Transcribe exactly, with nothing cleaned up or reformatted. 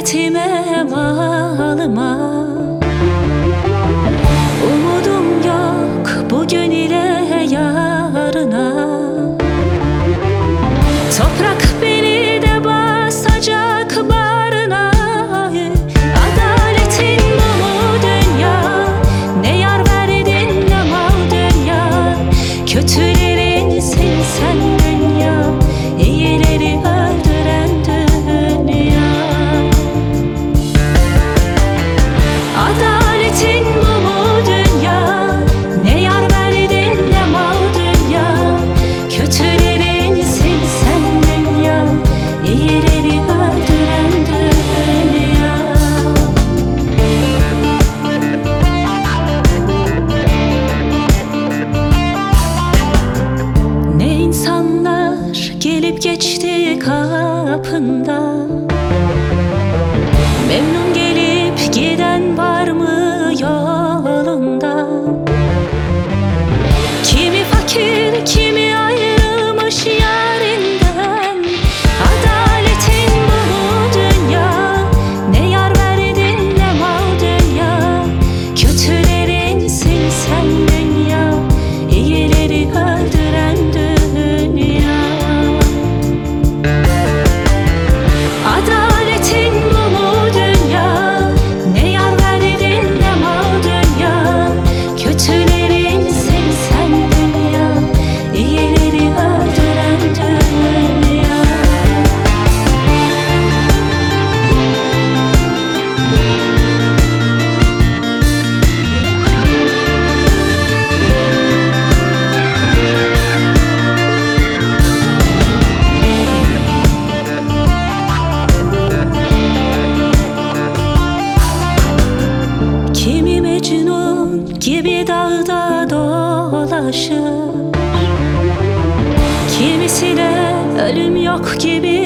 adaletime malıma. Umudum yok bugün ile yarına. Toprak beni de basacak bağrına. Adaletin bu mu dünya? Ne yar verdin ne mal dünya. Kötülerin sen sen dünya, iyileri öldüren dünya. Adaletin bu mu dünya? Ne yar verdin ne mal dünya. Kötülerin sen sen dünya, iyileri öldüren dünya. Ne insanlar gelip geçti kapında. Memnun gelip giden var mı yolunda? Kimi fakir kimi ayrılmış yarinden. Adaletin bu mu dünya? Ne yar verdin ne mal dünya. Kötülerin sen sen dünya, iyileri öldüren dünya. Adaletin bu mu dünya? Ne yar verdin ne mal dünya. Kötülerin sen sen dünya, iyileri öldüren dünya. Kimi Mecnun gibi dağda dolaşır. Kimisi de ölüm yok gibi